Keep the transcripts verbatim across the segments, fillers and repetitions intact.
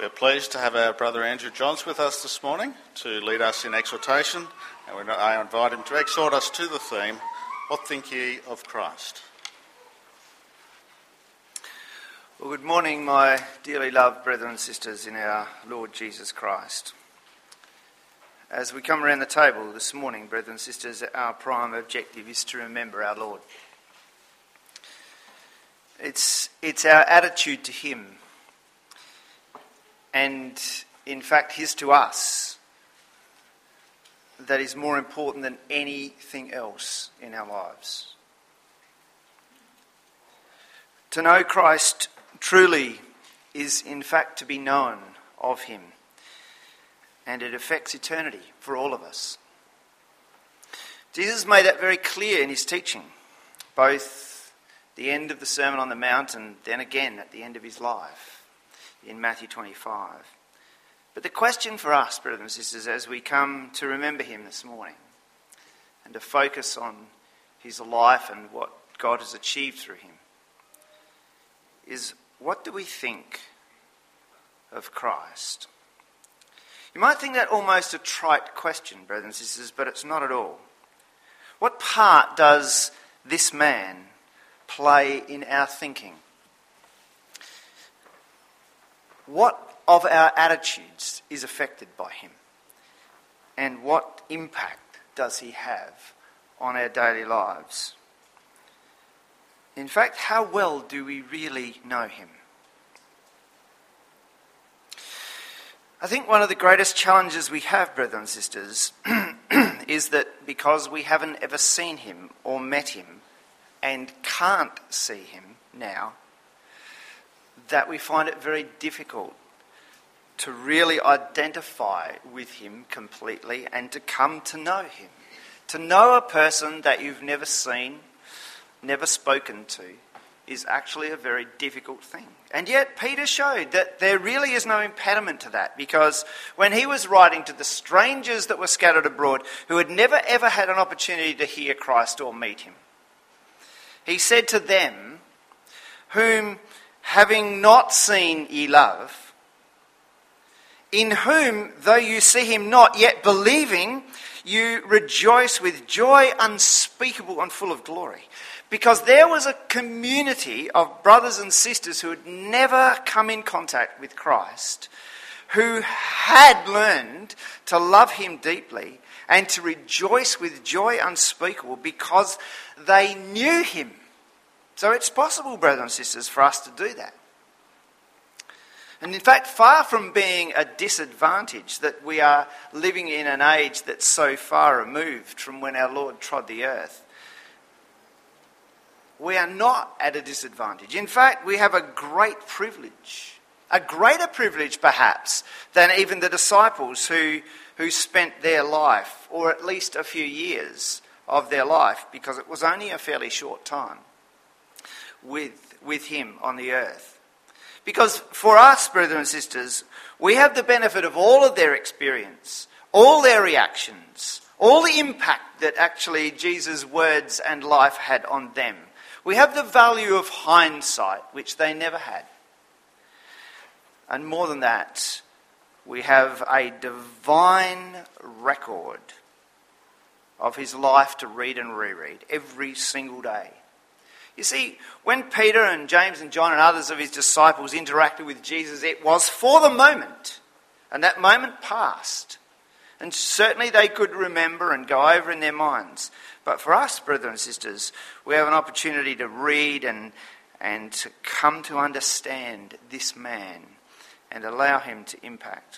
We're pleased to have our brother Andrew Johns with us this morning to lead us in exhortation, and I invite him to exhort us to the theme, What Think Ye of Christ? Well, good morning, my dearly loved brethren and sisters in our Lord Jesus Christ. As we come around the table this morning, brethren and sisters, our prime objective is to remember our Lord. It's, it's our attitude to him, and in fact his to us, that is more important than anything else in our lives. To know Christ truly is in fact to be known of him, and it affects eternity for all of us. Jesus made that very clear in his teaching, both the end of the Sermon on the Mount and then again at the end of his life in Matthew twenty-five. But the question for us, brothers and sisters, as we come to remember him this morning and to focus on his life and what God has achieved through him, is what do we think of Christ? You might think that almost a trite question, brothers and sisters, but it's not at all. What part does this man play in our thinking? What of our attitudes is affected by him? And what impact does he have on our daily lives? In fact, how well do we really know him? I think one of the greatest challenges we have, brothers and sisters, is that because we haven't ever seen him or met him and can't see him now, that we find it very difficult to really identify with him completely and to come to know him. To know a person that you've never seen, never spoken to, is actually a very difficult thing. And yet Peter showed that there really is no impediment to that, because when he was writing to the strangers that were scattered abroad who had never ever had an opportunity to hear Christ or meet him, he said to them, whom having not seen ye love, in whom, though you see him not, yet believing, you rejoice with joy unspeakable and full of glory. Because there was a community of brothers and sisters who had never come in contact with Christ, who had learned to love him deeply and to rejoice with joy unspeakable because they knew him. So it's possible, brothers and sisters, for us to do that. And in fact, far from being a disadvantage that we are living in an age that's so far removed from when our Lord trod the earth, we are not at a disadvantage. In fact, we have a great privilege, a greater privilege perhaps than even the disciples who, who spent their life, or at least a few years of their life, because it was only a fairly short time, with, with him on the earth. Because for us, brothers and sisters, we have the benefit of all of their experience, all their reactions, all the impact that actually Jesus' words and life had on them. We have the value of hindsight, which they never had. And more than that, we have a divine record of his life to read and reread every single day. You see, when Peter and James and John and others of his disciples interacted with Jesus, it was for the moment, and that moment passed. And certainly they could remember and go over in their minds. But for us, brothers and sisters, we have an opportunity to read and, and to come to understand this man and allow him to impact.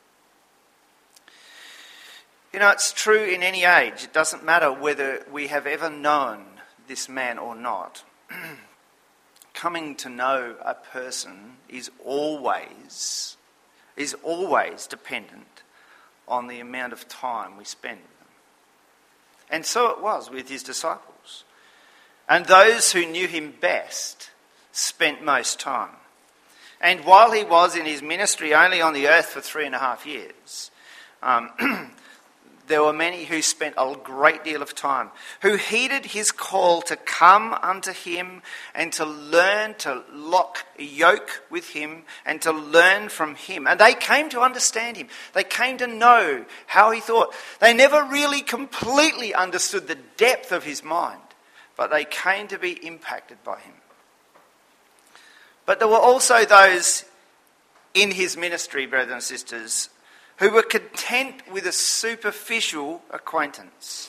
You know, it's true in any age. It doesn't matter whether we have ever known this man or not. Coming to know a person is always, is always dependent on the amount of time we spend with them. And so it was with his disciples. And those who knew him best spent most time. And while he was in his ministry only on the earth for three and a half years, um, there were many who spent a great deal of time, who heeded his call to come unto him and to learn to lock yoke with him and to learn from him. And they came to understand him. They came to know how he thought. They never really completely understood the depth of his mind, but they came to be impacted by him. But there were also those in his ministry, brothers and sisters, who were content with a superficial acquaintance.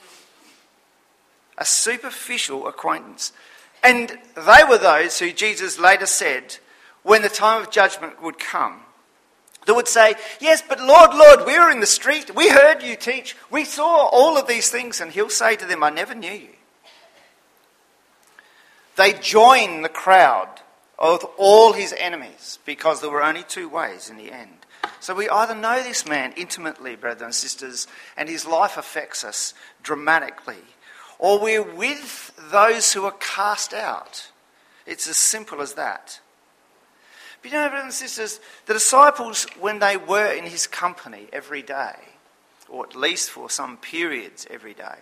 A superficial acquaintance. And they were those who Jesus later said, when the time of judgment would come, that would say, yes, but Lord, Lord, we were in the street, we heard you teach, we saw all of these things, and he'll say to them, I never knew you. They join the crowd of all his enemies because there were only two ways in the end. So we either know this man intimately, brothers and sisters, and his life affects us dramatically, or we're with those who are cast out. It's as simple as that. But you know, brothers and sisters, the disciples, when they were in his company every day, or at least for some periods every day,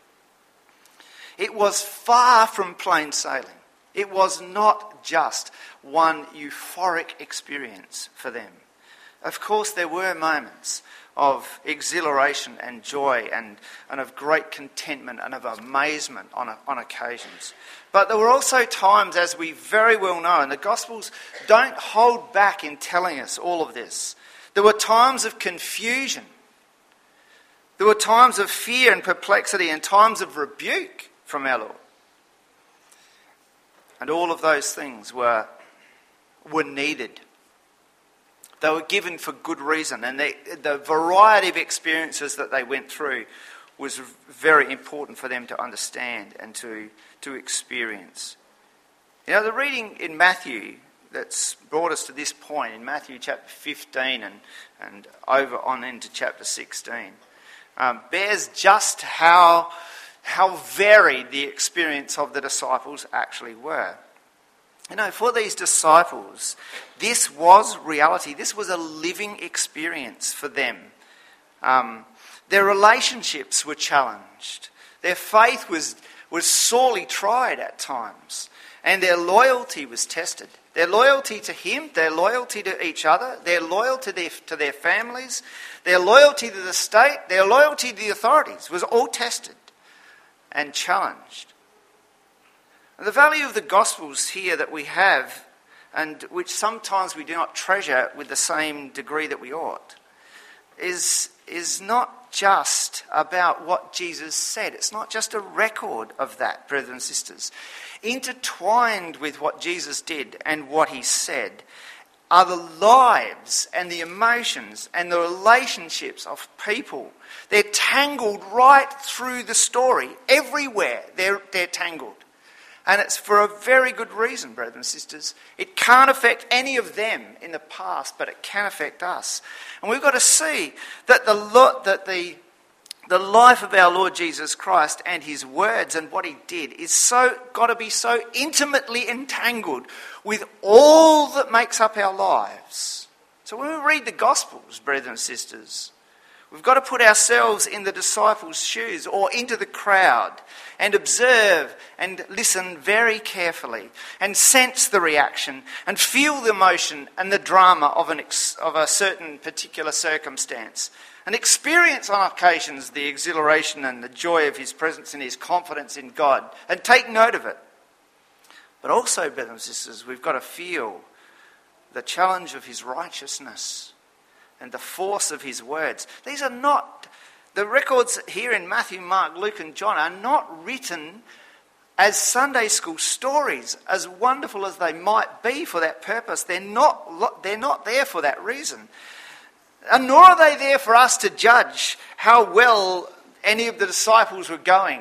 it was far from plain sailing. It was not just one euphoric experience for them. Of course, there were moments of exhilaration and joy and, and of great contentment and of amazement on, on occasions. But there were also times, as we very well know, and the Gospels don't hold back in telling us all of this. There were times of confusion. There were times of fear and perplexity and times of rebuke from our Lord. And all of those things were, were needed. They were given for good reason, and they, the variety of experiences that they went through was very important for them to understand and to, to experience. You know, the reading in Matthew that's brought us to this point, in Matthew chapter fifteen and, and over on into chapter sixteen, um, bears just how, how varied the experience of the disciples actually were. You know, for these disciples, this was reality. This was a living experience for them. Um, their relationships were challenged. Their faith was, was sorely tried at times. And their loyalty was tested. Their loyalty to him, their loyalty to each other, their loyalty to their, to their families, their loyalty to the state, their loyalty to the authorities was all tested and challenged. The value of the Gospels here that we have, and which sometimes we do not treasure with the same degree that we ought, is, is not just about what Jesus said. It's not just a record of that, brothers and sisters. Intertwined with what Jesus did and what he said are the lives and the emotions and the relationships of people. They're tangled right through the story. Everywhere they're, they're tangled. And it's for a very good reason, brothers and sisters. It can't affect any of them in the past, but it can affect us. And we've got to see that the that the the life of our Lord Jesus Christ and his words and what he did is so got to be so intimately entangled with all that makes up our lives. So when we read the Gospels, brothers and sisters, we've got to put ourselves in the disciples' shoes or into the crowd and observe and listen very carefully and sense the reaction and feel the emotion and the drama of, an ex- of a certain particular circumstance and experience on occasions the exhilaration and the joy of his presence and his confidence in God and take note of it. But also, brothers and sisters, we've got to feel the challenge of his righteousness and the force of his words. These are not, the records here in Matthew, Mark, Luke and John are not written as Sunday school stories, as wonderful as they might be for that purpose. They're not, they're not there for that reason. And nor are they there for us to judge how well any of the disciples were going.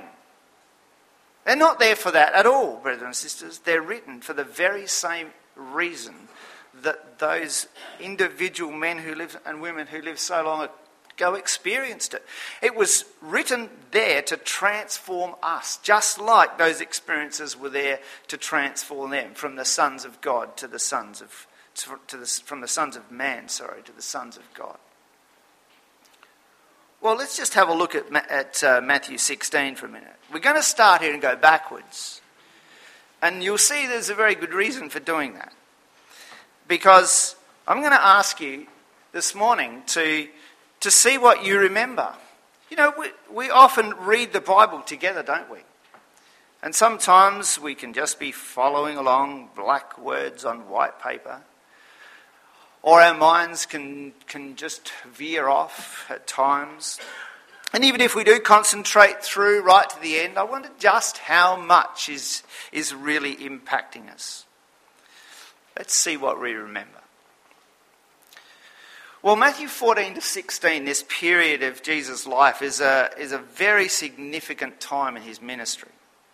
They're not there for that at all, brothers and sisters. They're written for the very same reason that those individual men who lived and women who lived so long ago experienced it. It was written there to transform us, just like those experiences were there to transform them from the sons of God to the sons of to the, from the sons of man, sorry, to the sons of God. Well, let's just have a look at, at uh, Matthew sixteen for a minute. We're going to start here and go backwards. And you'll see there's a very good reason for doing that. Because I'm going to ask you this morning to, to see what you remember. You know, we, we often read the Bible together, don't we? And sometimes we can just be following along black words on white paper. Or our minds can, can just veer off at times. And even if we do concentrate through right to the end, I wonder just how much is, is really impacting us. Let's see what we remember. Well, Matthew fourteen to sixteen, this period of Jesus' life, is a, is a very significant time in his ministry.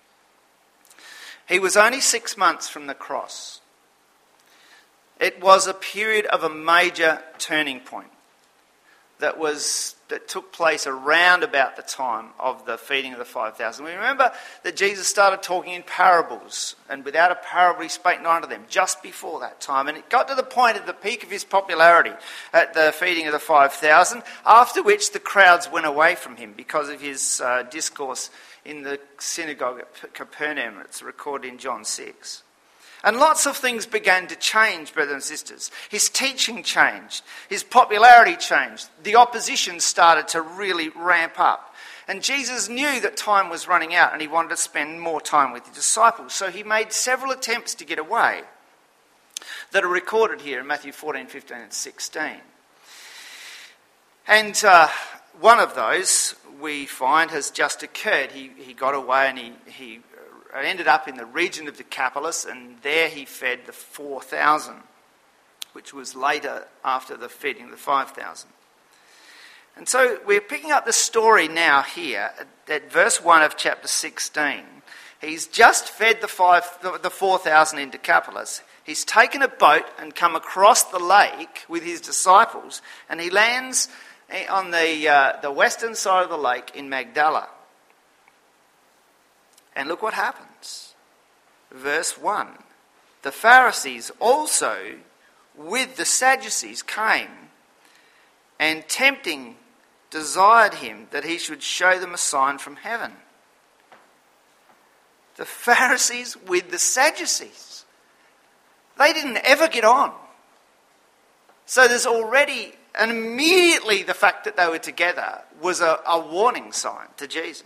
He was only six months from the cross. It was a period of a major turning point that was that took place around about the time of the feeding of the five thousand. We remember that Jesus started talking in parables, and without a parable he spake not unto them, just before that time. And it got to the point at the peak of his popularity at the feeding of the five thousand, after which the crowds went away from him because of his uh, discourse in the synagogue at Capernaum. It's recorded in John six. And lots of things began to change, brothers and sisters. His teaching changed. His popularity changed. The opposition started to really ramp up. And Jesus knew that time was running out and he wanted to spend more time with his disciples. So he made several attempts to get away that are recorded here in Matthew fourteen, fifteen and sixteen. And uh, one of those we find has just occurred. He, he got away and he... he ended up in the region of Decapolis, and there he fed the four thousand, which was later after the feeding of the five thousand. And so we're picking up the story now here at, at verse one of chapter sixteen. He's just fed the, five, the, the four thousand in Decapolis. He's taken a boat and come across the lake with his disciples, and he lands on the, uh, the western side of the lake in Magdala. And look what happens. Verse one. The Pharisees also with the Sadducees came, and tempting desired him that he should show them a sign from heaven. The Pharisees with the Sadducees. They didn't ever get on. So there's already, and immediately the fact that they were together was a, a warning sign to Jesus.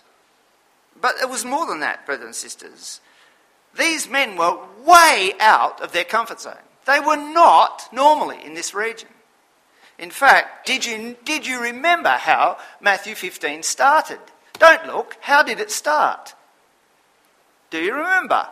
But it was more than that, brothers and sisters. These men were way out of their comfort zone. They were not normally in this region. In fact, did you, did you remember how Matthew fifteen started? Don't look. How did it start? Do you remember?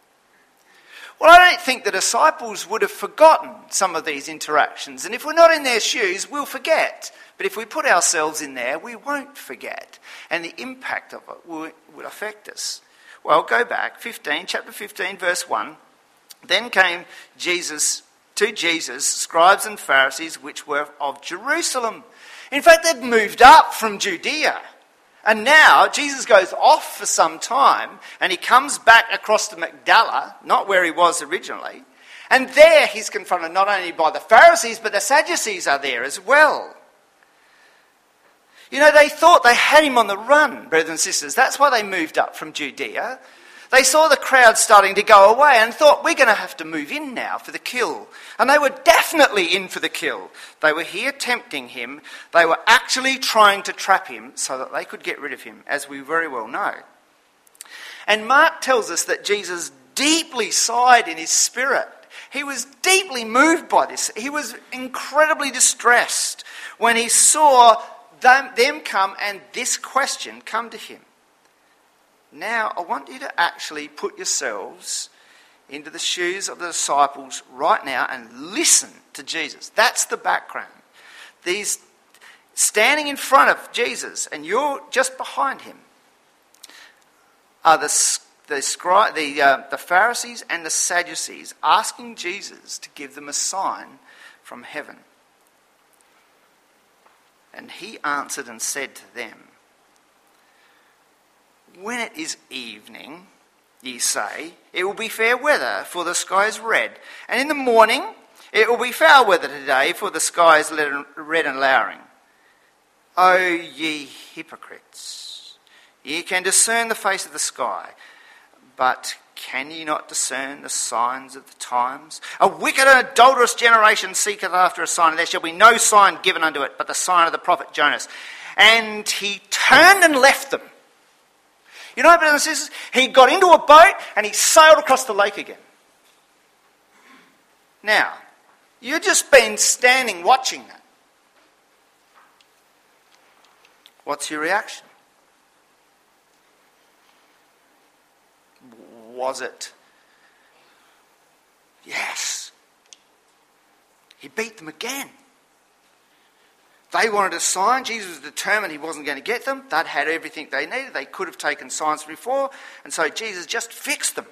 Well, I don't think the disciples would have forgotten some of these interactions. And if we're not in their shoes, we'll forget. But if we put ourselves in there, we won't forget. And the impact of it will, will affect us. Well, go back, fifteen, chapter fifteen, verse one. Then came Jesus to Jesus, scribes and Pharisees, which were of Jerusalem. In fact, they'd moved up from Judea. And now Jesus goes off for some time, and he comes back across to Magdala, not where he was originally. And there he's confronted not only by the Pharisees, but the Sadducees are there as well. You know, they thought they had him on the run, brothers and sisters. That's why they moved up from Judea. They saw the crowd starting to go away and thought, we're going to have to move in now for the kill. And they were definitely in for the kill. They were here tempting him. They were actually trying to trap him so that they could get rid of him, as we very well know. And Mark tells us that Jesus deeply sighed in his spirit. He was deeply moved by this. He was incredibly distressed when he saw them, them come and this question come to him. Now, I want you to actually put yourselves into the shoes of the disciples right now and listen to Jesus. That's the background. These standing in front of Jesus, and you're just behind him, are the the scri- the, uh, the Pharisees and the Sadducees asking Jesus to give them a sign from heaven. And he answered and said to them, when it is evening, ye say, it will be fair weather, for the sky is red. And in the morning, it will be foul weather today, for the sky is red and lowering. O ye hypocrites, ye can discern the face of the sky, but can ye not discern the signs of the times? A wicked and adulterous generation seeketh after a sign, and there shall be no sign given unto it but the sign of the prophet Jonas. And he turned and left them. You know, brothers and sisters, he got into a boat and he sailed across the lake again. Now, you've just been standing watching that. What's your reaction? Was it, yes, he beat them again. They wanted a sign. Jesus was determined he wasn't going to get them. They'd had everything they needed. They could have taken signs before, and so Jesus just fixed them.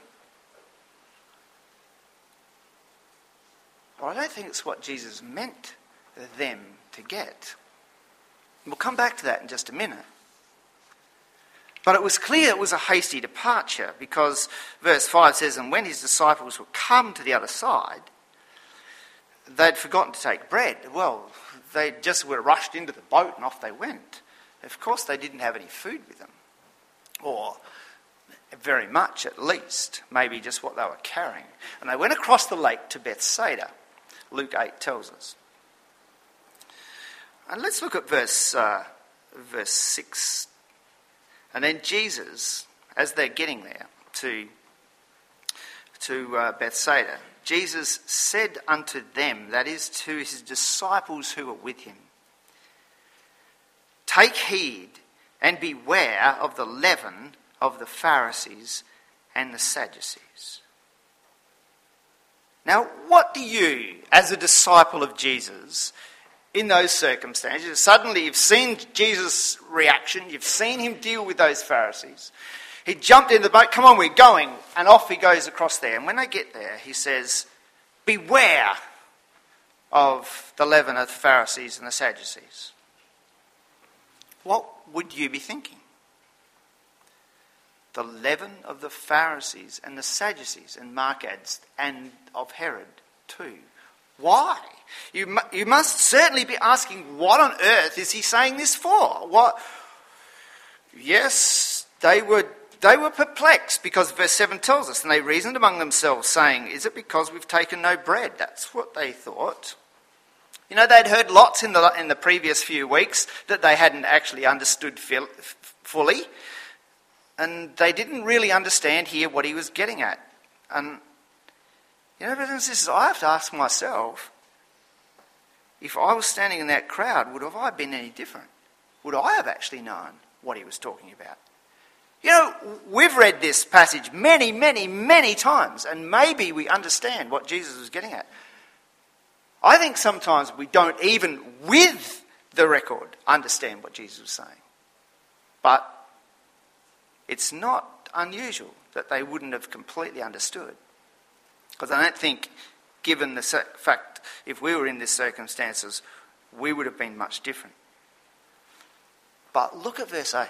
But I don't think it's what Jesus meant them to get. We'll come back to that in just a minute. But it was clear it was a hasty departure, because verse five says, and when his disciples would come to the other side, they'd forgotten to take bread. Well, they just were rushed into the boat and off they went. Of course, they didn't have any food with them. Or very much at least, maybe just what they were carrying. And they went across the lake to Bethsaida, Luke eight tells us. And let's look at verse, uh, verse six. And then Jesus, as they're getting there to, to uh, Bethsaida, Jesus said unto them, that is to his disciples who were with him, take heed and beware of the leaven of the Pharisees and the Sadducees. Now, what do you, as a disciple of Jesus, in those circumstances, suddenly you've seen Jesus' reaction, you've seen him deal with those Pharisees. He jumped in the boat, come on, we're going, and off he goes across there. And when they get there, he says, beware of the leaven of the Pharisees and the Sadducees. What would you be thinking? The leaven of the Pharisees and the Sadducees, and Mark adds, and of Herod too. Why? You, mu- you must certainly be asking, what on earth is he saying this for? What? Yes, they were they were perplexed, because verse seven tells us, and they reasoned among themselves, saying, is it because we've taken no bread? That's what they thought. You know, they'd heard lots in the in the previous few weeks that they hadn't actually understood fil- fully, and they didn't really understand here what he was getting at. And you know, brothers and sisters, I have to ask myself, if I was standing in that crowd, would have I been any different? Would I have actually known what he was talking about? You know, we've read this passage many, many, many times, and maybe we understand what Jesus was getting at. I think sometimes we don't even, with the record, understand what Jesus was saying. But it's not unusual that they wouldn't have completely understood. Because I don't think, given the fact, if we were in these circumstances, we would have been much different. But look at verse eight.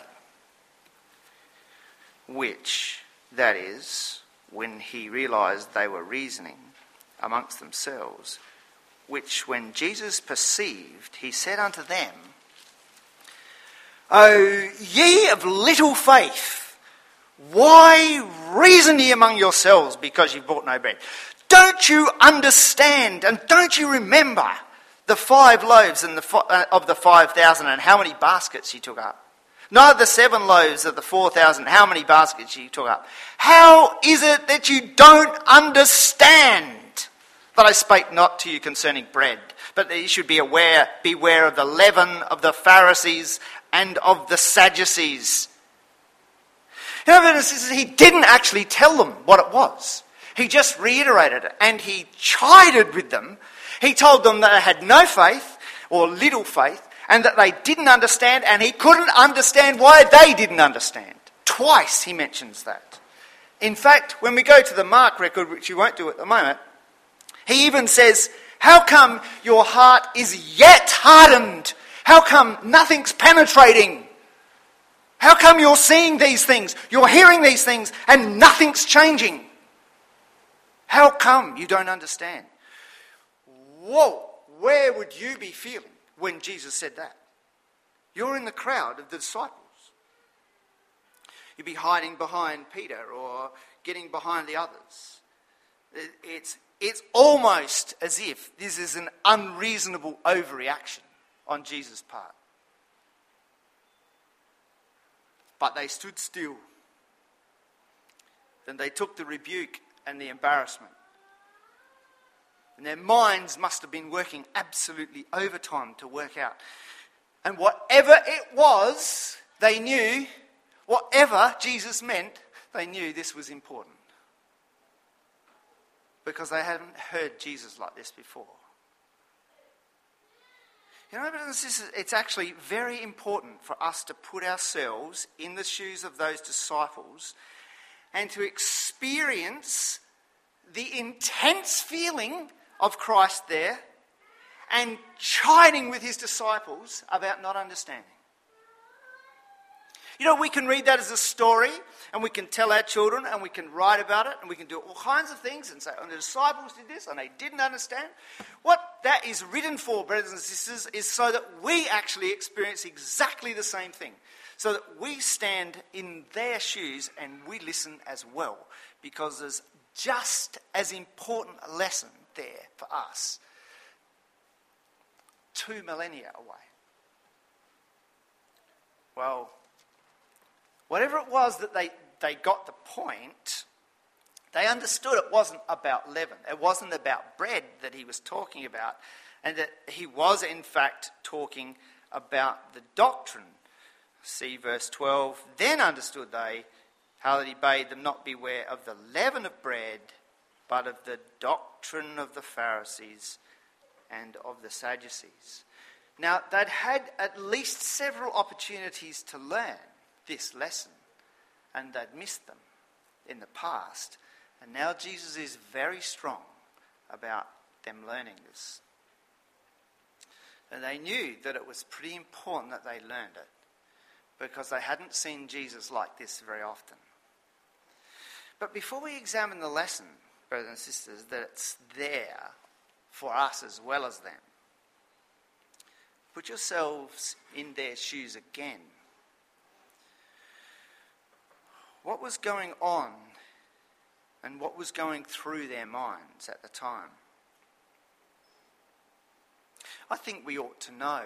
Which, that is, when he realised they were reasoning amongst themselves, which when Jesus perceived, he said unto them, O ye of little faith, why reason ye among yourselves because you've brought no bread? Don't you understand, and don't you remember the five loaves and the uh, of the five thousand, and how many baskets he took up? Nor the seven loaves of the four thousand, how many baskets he took up? How is it that you don't understand that I spake not to you concerning bread, but that you should be aware, beware of the leaven of the Pharisees and of the Sadducees? You know, he didn't actually tell them what it was. He just reiterated it, and he chided with them. He told them that they had no faith, or little faith, and that they didn't understand, and he couldn't understand why they didn't understand. Twice he mentions that. In fact, when we go to the Mark record, which we won't do at the moment, he even says, how come your heart is yet hardened? How come nothing's penetrating? How come you're seeing these things, you're hearing these things, and nothing's changing? How come you don't understand? Whoa, where would you be feeling when Jesus said that? You're in the crowd of the disciples. You'd be hiding behind Peter or getting behind the others. It's, it's almost as if this is an unreasonable overreaction on Jesus' part. But they stood still. Then they took the rebuke and the embarrassment. And their minds must have been working absolutely overtime to work out. And whatever it was, they knew, whatever Jesus meant, they knew this was important. Because they hadn't heard Jesus like this before. You know, brothers and sisters, it's actually very important for us to put ourselves in the shoes of those disciples and to experience the intense feeling of Christ there and chiding with his disciples about not understanding. You know, we can read that as a story and we can tell our children and we can write about it and we can do all kinds of things and say, oh, the disciples did this and they didn't understand. What that is written for, brothers and sisters, is so that we actually experience exactly the same thing. So that we stand in their shoes and we listen as well. Because there's just as important a lesson there for us two millennia away. Well, whatever it was that they, they got the point, they understood it wasn't about leaven. It wasn't about bread that he was talking about, and that he was in fact talking about the doctrine. See verse twelve. Then understood they how that he bade them not beware of the leaven of bread, but of the doctrine of the Pharisees and of the Sadducees. Now, they'd had at least several opportunities to learn this lesson, and they'd missed them in the past. And now Jesus is very strong about them learning this. And they knew that it was pretty important that they learned it, because they hadn't seen Jesus like this very often. But before we examine the lesson, brothers and sisters, that it's there for us as well as them, put yourselves in their shoes again. What was going on and what was going through their minds at the time? I think we ought to know.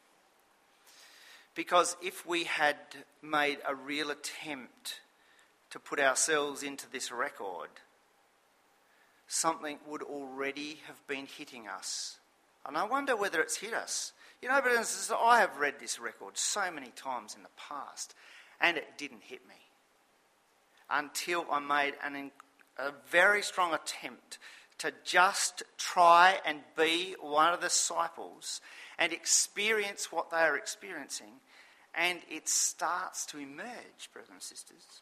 Because if we had made a real attempt to put ourselves into this record, something would already have been hitting us. And I wonder whether it's hit us. You know, brothers and sisters, I have read this record so many times in the past, and it didn't hit me until I made an, a very strong attempt to just try and be one of the disciples and experience what they are experiencing, and it starts to emerge, brothers and sisters.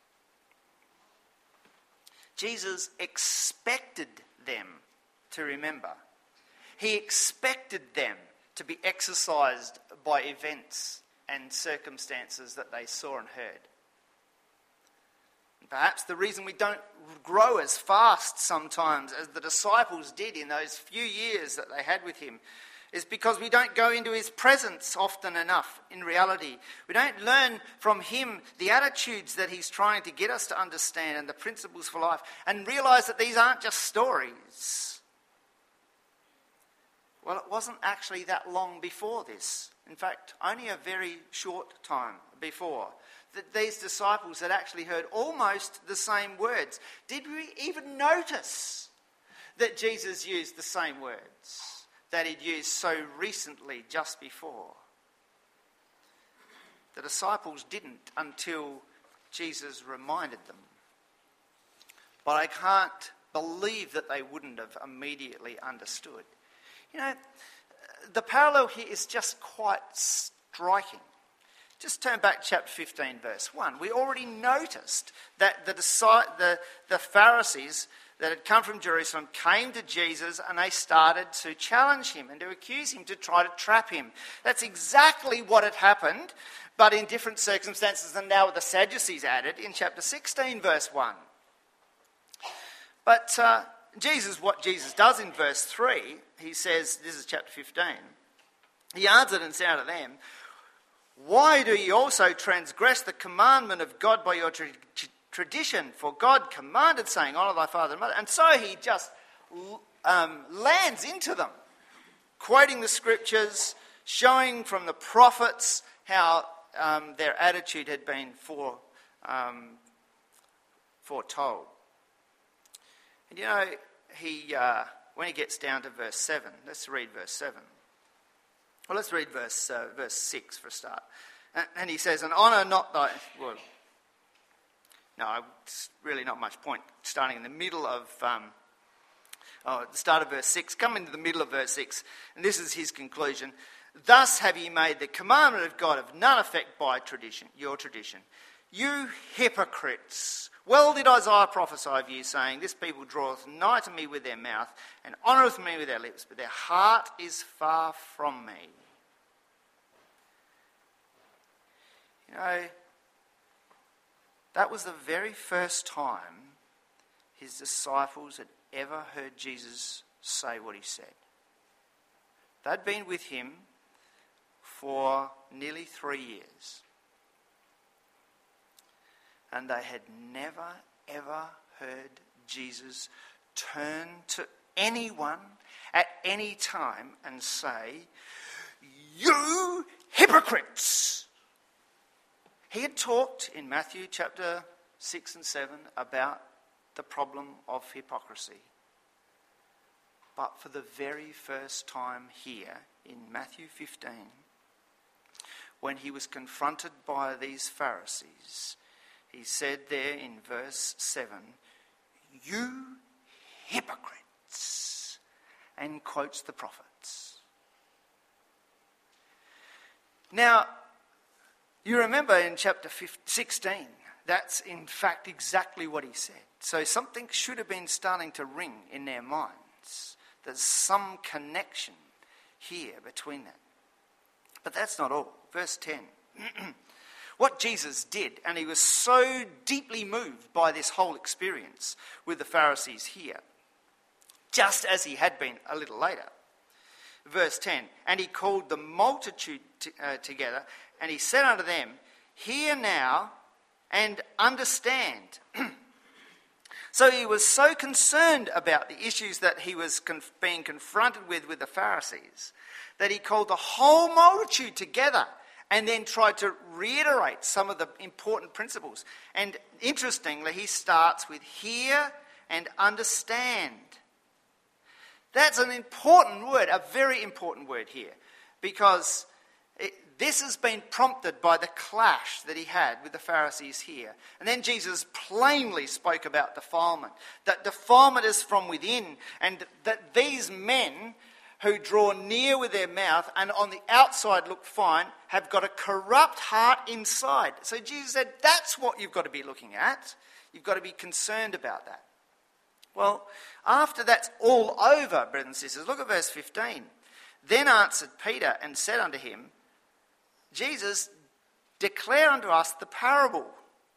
Jesus expected them to remember. He expected them to be exercised by events and circumstances that they saw and heard. Perhaps the reason we don't grow as fast sometimes as the disciples did in those few years that they had with him is because we don't go into his presence often enough in reality. We don't learn from him the attitudes that he's trying to get us to understand and the principles for life, and realise that these aren't just stories. Well, it wasn't actually that long before this. In fact, only a very short time before that these disciples had actually heard almost the same words. Did we even notice that Jesus used the same words that he'd used so recently just before? The disciples didn't until Jesus reminded them. But I can't believe that they wouldn't have immediately understood. You know, the parallel here is just quite striking. Just turn back to chapter fifteen, verse one. We already noticed that the, the, the Pharisees that had come from Jerusalem came to Jesus and they started to challenge him and to accuse him, to try to trap him. That's exactly what had happened, but in different circumstances, and now the Sadducees added in chapter sixteen, verse one. But uh, Jesus, what Jesus does in verse three, he says, this is chapter fifteen, he answered and said to them, Why do ye also transgress the commandment of God by your tra- tra- tradition? For God commanded, saying, honour thy father and mother. And so he just um, lands into them, quoting the scriptures, showing from the prophets how um, their attitude had been fore, um, foretold. And you know, he uh, when he gets down to verse seven, let's read verse seven. Well, let's read verse uh, verse six for a start. And, and he says, and honour not thy... Well, no, it's really not much point starting in the middle of... Um, oh, at the start of verse six. Come into the middle of verse six. And this is his conclusion. Thus have ye made the commandment of God of none effect by tradition, your tradition. You hypocrites! Well did Isaiah prophesy of you, saying, this people draweth nigh to me with their mouth, and honoureth me with their lips, but their heart is far from me. You know, that was the very first time his disciples had ever heard Jesus say what he said. They'd been with him for nearly three years. And they had never, ever heard Jesus turn to anyone at any time and say, you hypocrites! He had talked in Matthew chapter six and seven about the problem of hypocrisy. But for the very first time here in Matthew fifteen, when he was confronted by these Pharisees, he said there in verse seven, you hypocrites, and quotes the prophets. Now, you remember in chapter sixteen, that's in fact exactly what he said. So something should have been starting to ring in their minds. There's some connection here between that. But that's not all. Verse ten. What Jesus did, and he was so deeply moved by this whole experience with the Pharisees here, just as he had been a little later. Verse ten, and he called the multitude t- uh, together, and he said unto them, hear now and understand. So he was so concerned about the issues that he was conf- being confronted with with the Pharisees, that he called the whole multitude together and then tried to reiterate some of the important principles. And interestingly, he starts with hear and understand. That's an important word, a very important word here, because it, this has been prompted by the clash that he had with the Pharisees here. And then Jesus plainly spoke about defilement, that defilement is from within, and that these men who draw near with their mouth and on the outside look fine have got a corrupt heart inside. So Jesus said, that's what you've got to be looking at. You've got to be concerned about that. Well, after that's all over, brothers and sisters, look at verse fifteen. Then answered Peter and said unto him, Jesus, declare unto us the parable.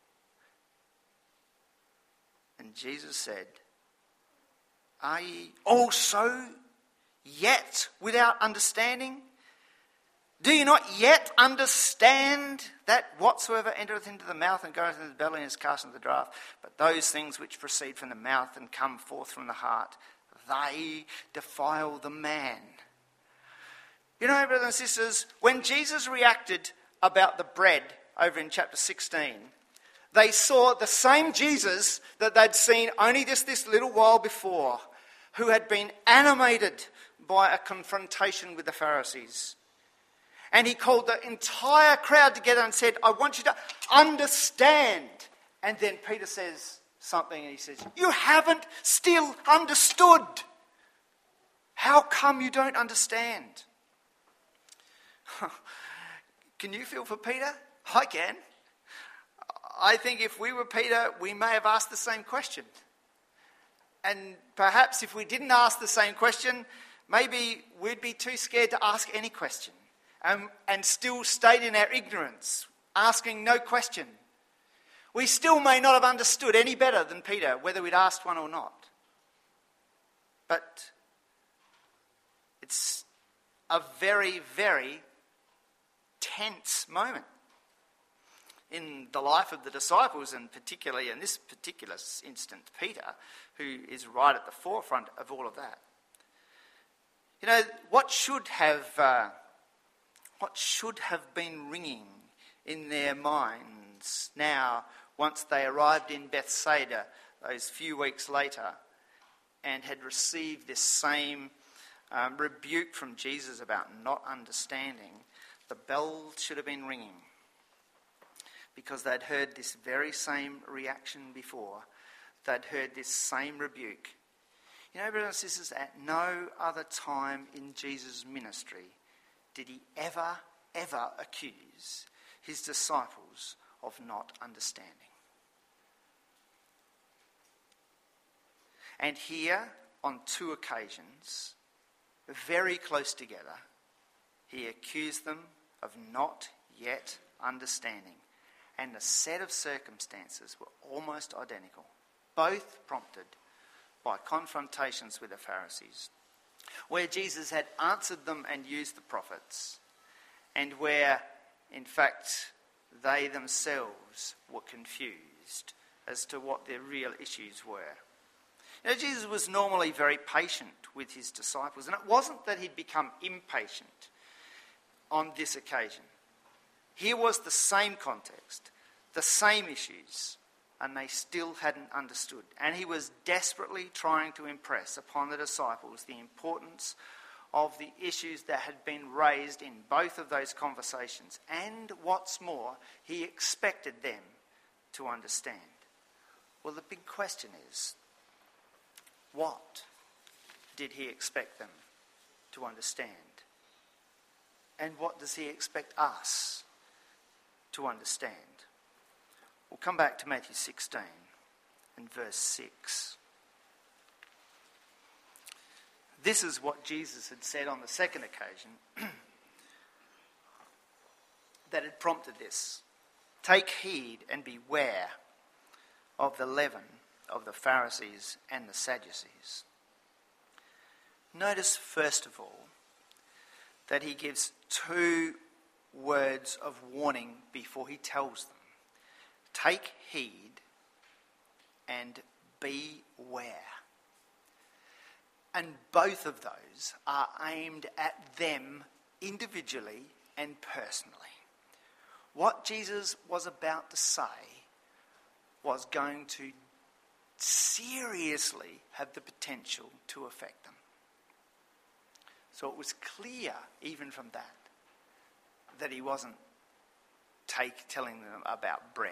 And Jesus said, are ye also yet without understanding? Do you not yet understand that whatsoever entereth into the mouth and goeth into the belly and is cast into the draught, but those things which proceed from the mouth and come forth from the heart, they defile the man? You know, brothers and sisters, when Jesus reacted about the bread over in chapter sixteen, they saw the same Jesus that they'd seen only just this little while before, who had been animated by a confrontation with the Pharisees. And he called the entire crowd together and said, I want you to understand. And then Peter says something and he says, you haven't still understood. How come you don't understand? Can you feel for Peter? I can. I think if we were Peter, we may have asked the same question. And perhaps if we didn't ask the same question, maybe we'd be too scared to ask any question. Um, and still stayed in our ignorance, asking no question. We still may not have understood any better than Peter, whether we'd asked one or not. But it's a very, very tense moment in the life of the disciples, and particularly in this particular instant, Peter, who is right at the forefront of all of that. You know, what should have, uh, what should have been ringing in their minds now, once they arrived in Bethsaida those few weeks later and had received this same um, rebuke from Jesus about not understanding, the bell should have been ringing, because they'd heard this very same reaction before. They'd heard this same rebuke. You know, brothers and sisters, at no other time in Jesus' ministry did he ever, ever accuse his disciples of not understanding. And here, on two occasions, very close together, he accused them of not yet understanding. And the set of circumstances were almost identical, both prompted by confrontations with the Pharisees, where Jesus had answered them and used the prophets, and where, in fact, they themselves were confused as to what their real issues were. You know, Jesus was normally very patient with his disciples, and it wasn't that he'd become impatient on this occasion. Here was the same context, the same issues, and they still hadn't understood. And he was desperately trying to impress upon the disciples the importance of the issues that had been raised in both of those conversations. And what's more, he expected them to understand. Well, the big question is, what did he expect them to understand? And what does he expect us to understand? We'll come back to Matthew sixteen and verse six. This is what Jesus had said on the second occasion that had prompted this. Take heed and beware of the leaven of the Pharisees and the Sadducees. Notice, first of all, that he gives two words of warning before he tells them. Take heed and beware. And both of those are aimed at them individually and personally. What Jesus was about to say was going to seriously have the potential to affect them. So it was clear, even from that, that he wasn't take, telling them about bread.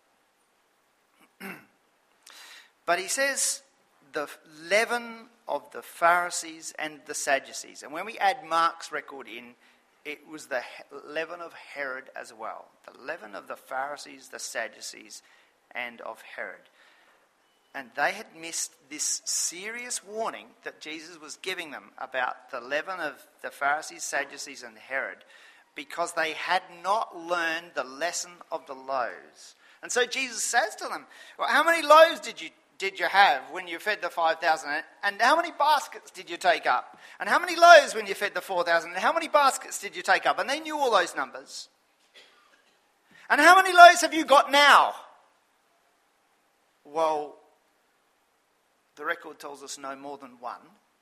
But he says the leaven of the Pharisees and the Sadducees. And when we add Mark's record in, it was the leaven of Herod as well. The leaven of the Pharisees, the Sadducees, and of Herod. And they had missed this serious warning that Jesus was giving them about the leaven of the Pharisees, Sadducees, and Herod, because they had not learned the lesson of the loaves. And so Jesus says to them, well, how many loaves did you did you have when you fed the five thousand? And how many baskets did you take up? And how many loaves when you fed the four thousand? And how many baskets did you take up? And they knew all those numbers. And how many loaves have you got now? Well, the record tells us no more than one.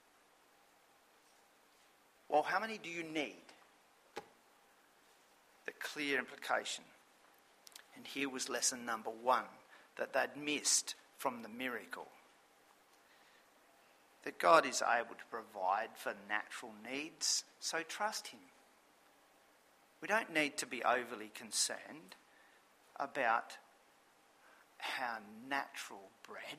Well, how many do you need? The clear implication. And here was lesson number one that they'd missed from the miracle. That God is able to provide for natural needs, so trust him. We don't need to be overly concerned about our natural bread,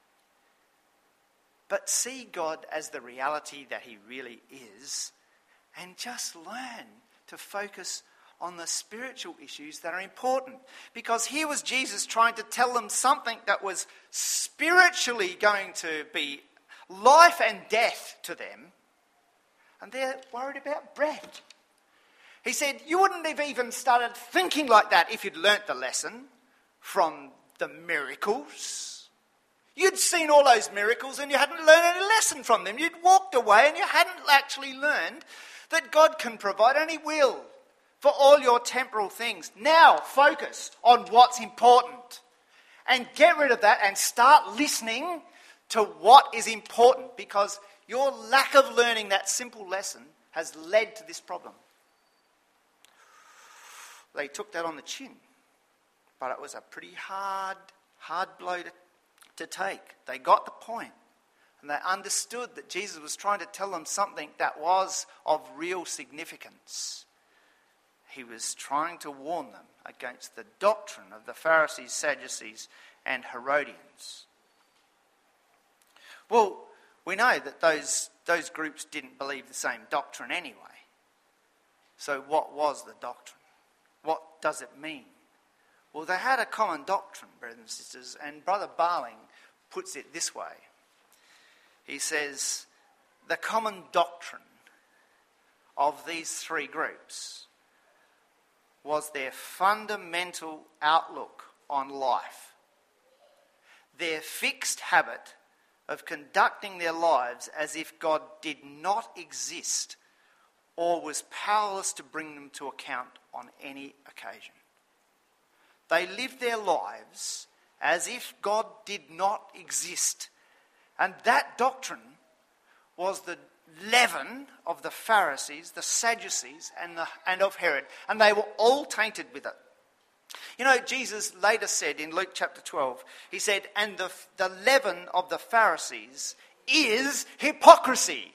but see God as the reality that he really is, and just learn to focus on the spiritual issues that are important. Because here was Jesus trying to tell them something that was spiritually going to be life and death to them, and they're worried about bread. He said, you wouldn't have even started thinking like that if you'd learnt the lesson from the miracles. You'd seen all those miracles and you hadn't learned any lesson from them. You'd walked away and you hadn't actually learned that God can provide, and he will, for all your temporal things. Now focus on what's important. And get rid of that and start listening to what is important, because your lack of learning that simple lesson has led to this problem. They took that on the chin, but it was a pretty hard, hard blow to, to take. They got the point, and they understood that Jesus was trying to tell them something that was of real significance. He was trying to warn them against the doctrine of the Pharisees, Sadducees, and Herodians. Well, we know that those, those groups didn't believe the same doctrine anyway. So what was the doctrine? What does it mean? Well, they had a common doctrine, brothers and sisters, and Brother Barling puts it this way. He says, the common doctrine of these three groups was their fundamental outlook on life, their fixed habit of conducting their lives as if God did not exist or was powerless to bring them to account on any occasion. They lived their lives as if God did not exist. And that doctrine was the leaven of the Pharisees, the Sadducees, and, the, and of Herod. And they were all tainted with it. You know, Jesus later said in Luke chapter twelve, he said, and the, the leaven of the Pharisees is hypocrisy.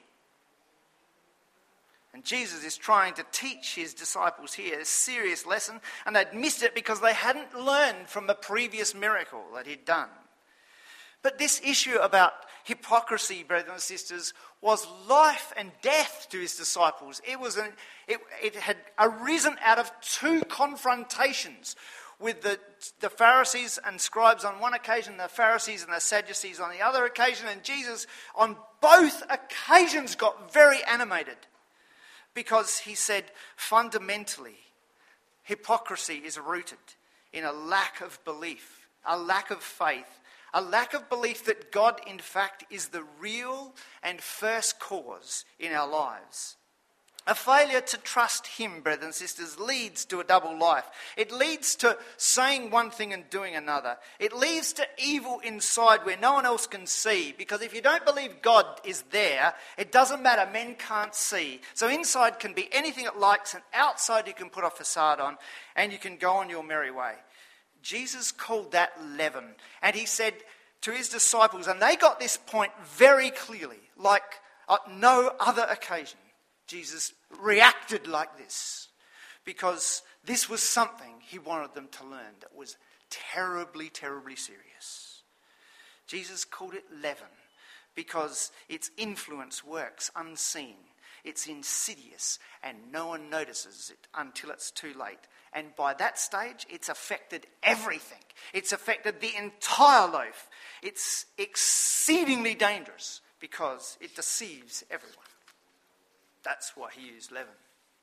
And Jesus is trying to teach his disciples here a serious lesson, and they'd missed it because they hadn't learned from the previous miracle that he'd done. But this issue about hypocrisy, brothers and sisters, was life and death to his disciples. It was an, it, it had arisen out of two confrontations with the, the Pharisees and scribes on one occasion, the Pharisees and the Sadducees on the other occasion, and Jesus on both occasions got very animated because he said fundamentally hypocrisy is rooted in a lack of belief, a lack of faith, a lack of belief that God, in fact, is the real and first cause in our lives. A failure to trust him, brothers and sisters, leads to a double life. It leads to saying one thing and doing another. It leads to evil inside where no one else can see. Because if you don't believe God is there, it doesn't matter, men can't see. So inside can be anything it likes, and outside you can put a facade on and you can go on your merry way. Jesus called that leaven, and he said to his disciples, and they got this point very clearly, like at no other occasion, Jesus reacted like this, because this was something he wanted them to learn that was terribly, terribly serious. Jesus called it leaven because its influence works unseen. It's insidious, and no one notices it until it's too late. And by that stage, it's affected everything. It's affected the entire loaf. It's exceedingly dangerous because it deceives everyone. That's why he used leaven.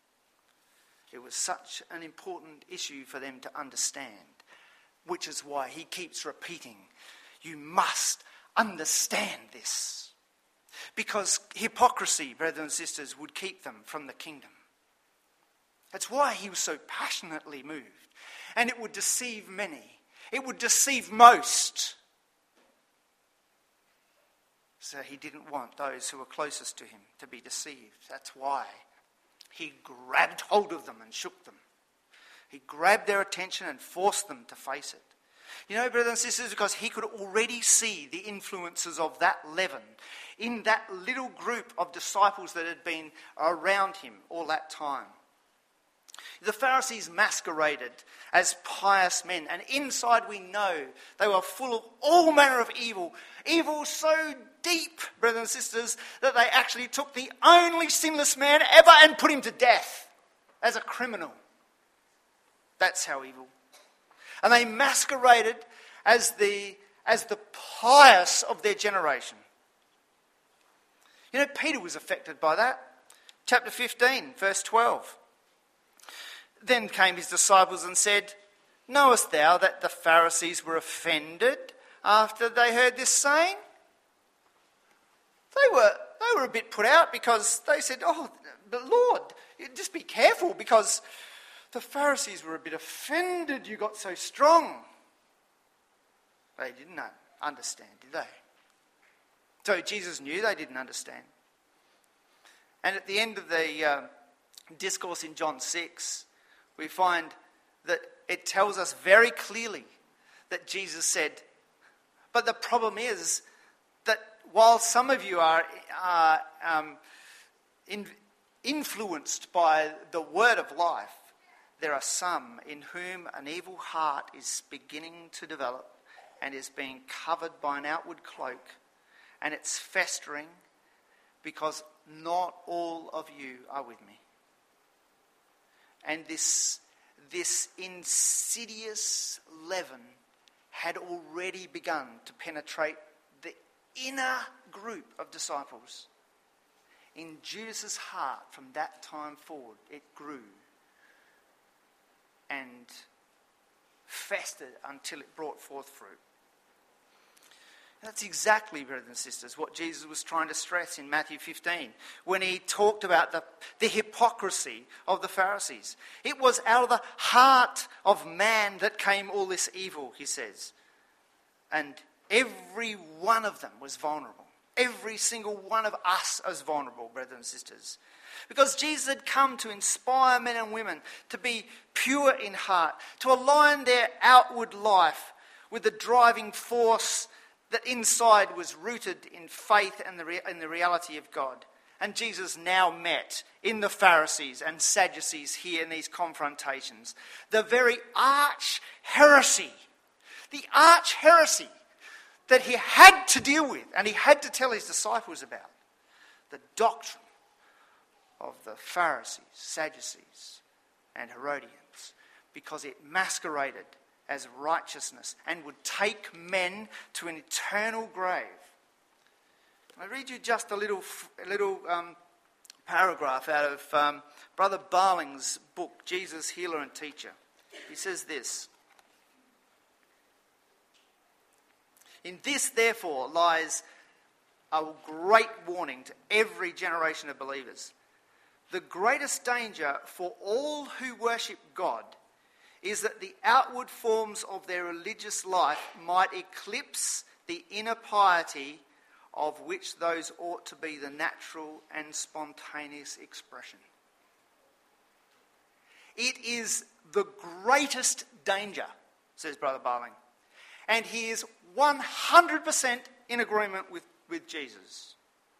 It was such an important issue for them to understand, which is why he keeps repeating, you must understand this. Because hypocrisy, brothers and sisters, would keep them from the kingdom. That's why he was so passionately moved. And it would deceive many. It would deceive most. So he didn't want those who were closest to him to be deceived. That's why he grabbed hold of them and shook them. He grabbed their attention and forced them to face it. You know, brothers and sisters, because he could already see the influences of that leaven in that little group of disciples that had been around him all that time. The Pharisees masqueraded as pious men, and inside we know they were full of all manner of evil. Evil so deep, brothers and sisters, that they actually took the only sinless man ever and put him to death as a criminal. That's how evil. And they masqueraded as the, as the pious of their generation. You know, Peter was affected by that. Chapter fifteen, verse twelve. Then came his disciples and said, knowest thou that the Pharisees were offended after they heard this saying? They were, they were a bit put out because they said, oh, but Lord, just be careful, because The Pharisees were a bit offended you got so strong. They didn't understand, did they? So Jesus knew they didn't understand. And at the end of the uh, discourse in John six, we find that it tells us very clearly that Jesus said, but the problem is that while some of you are uh, um, in, influenced by the word of life, there are some in whom an evil heart is beginning to develop and is being covered by an outward cloak, and it's festering because not all of you are with me. And this, this insidious leaven had already begun to penetrate the inner group of disciples. In Judas's heart, from that time forward, it grew and festered until it brought forth fruit. That's exactly, brothers and sisters, what Jesus was trying to stress in Matthew fifteen when he talked about the, the hypocrisy of the Pharisees. It was out of the heart of man that came all this evil, he says. And every one of them was vulnerable. Every single one of us is vulnerable, brothers and sisters. Because Jesus had come to inspire men and women to be pure in heart, to align their outward life with the driving force that inside was rooted in faith and the, re- and the reality of God. And Jesus now met in the Pharisees and Sadducees here in these confrontations the very arch heresy, the arch heresy that he had to deal with and he had to tell his disciples about. The doctrine of the Pharisees, Sadducees and Herodians, because it masqueraded as righteousness and would take men to an eternal grave. I read you just a little, a little um, paragraph out of um, Brother Barling's book, Jesus, Healer and Teacher. He says this: "In this, therefore, lies a great warning to every generation of believers. The greatest danger for all who worship God is that the outward forms of their religious life might eclipse the inner piety of which those ought to be the natural and spontaneous expression." It is the greatest danger, says Brother Barling. And he is one hundred percent in agreement with, with Jesus.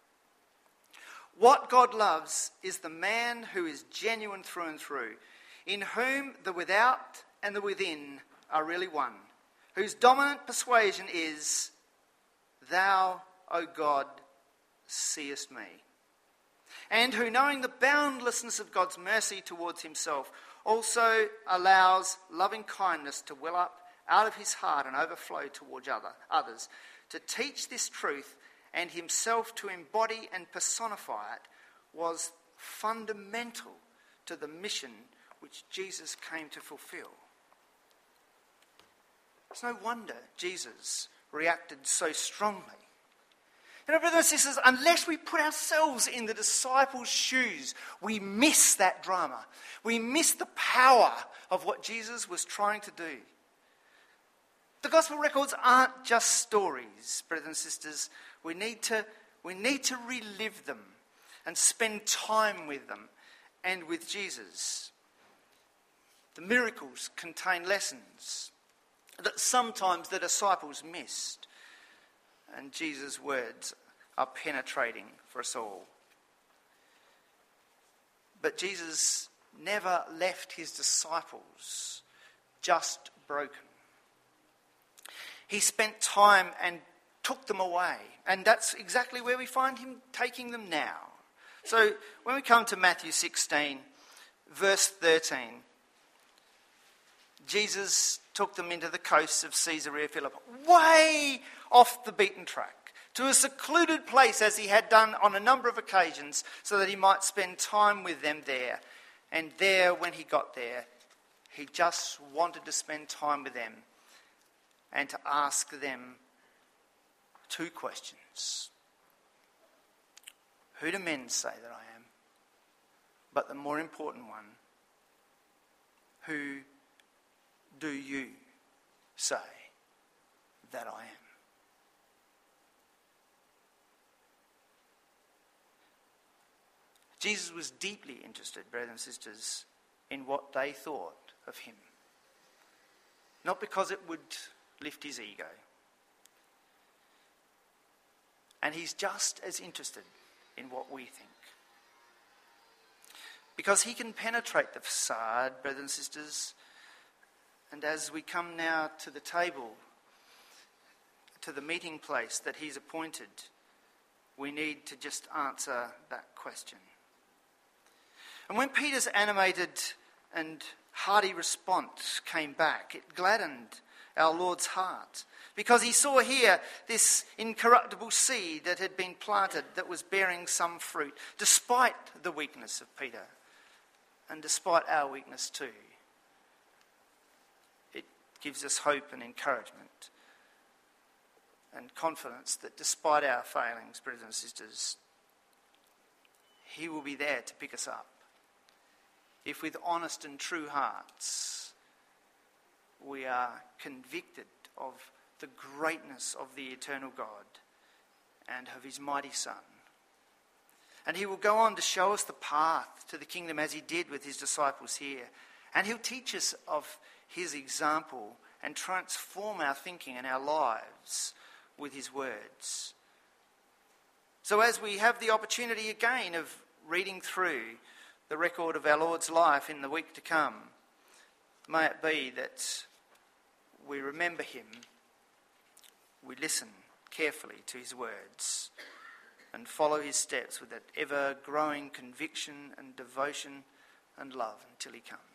What God loves is the man who is genuine through and through, in whom the without and the within are really one, whose dominant persuasion is, "Thou, O God, seest me," and who, knowing the boundlessness of God's mercy towards himself, also allows loving kindness to well up out of his heart and overflow towards other, others, to teach this truth and himself to embody and personify it, was fundamental to the mission which Jesus came to fulfill. It's no wonder Jesus reacted so strongly. You know, brothers and sisters, unless we put ourselves in the disciples' shoes, we miss that drama. We miss the power of what Jesus was trying to do. The gospel records aren't just stories, brothers and sisters. We need to, we need to relive them and spend time with them and with Jesus. The miracles contain lessons that sometimes the disciples missed. And Jesus' words are penetrating for us all. But Jesus never left his disciples just broken. He spent time and took them away. And that's exactly where we find him taking them now. So when we come to Matthew sixteen, verse thirteen, Jesus took them into the coasts of Caesarea Philippi, way off the beaten track, to a secluded place as he had done on a number of occasions, so that he might spend time with them there. And there, when he got there, he just wanted to spend time with them and to ask them two questions. Who do men say that I am? But the more important one, who do you say that I am? Jesus was deeply interested, brothers and sisters, in what they thought of him. Not because it would lift his ego. And he's just as interested in what we think. Because he can penetrate the facade, brothers and sisters. And as we come now to the table, to the meeting place that he's appointed, we need to just answer that question. And when Peter's animated and hearty response came back, it gladdened our Lord's heart, because he saw here this incorruptible seed that had been planted that was bearing some fruit, despite the weakness of Peter and despite our weakness too. It gives us hope and encouragement and confidence that despite our failings, brothers and sisters, he will be there to pick us up if with honest and true hearts we are convicted of the greatness of the eternal God and of his mighty Son. And he will go on to show us the path to the kingdom as he did with his disciples here. And he'll teach us of his example and transform our thinking and our lives with his words. So as we have the opportunity again of reading through the record of our Lord's life in the week to come, may it be that we remember him, we listen carefully to his words and follow his steps with that ever-growing conviction and devotion and love until he comes.